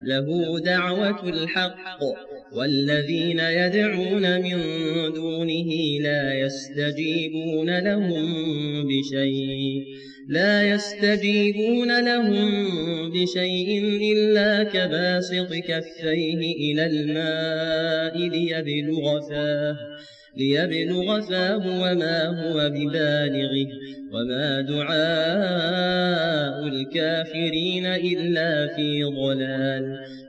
له دعوة الحق والذين يدعون من دونه لا يستجيبون لهم بشيء إلا كباسط كفيه إلى الماء ليبلغ فاه وما هو ببالغه وما دعاء الكافرين إلا في ضلال.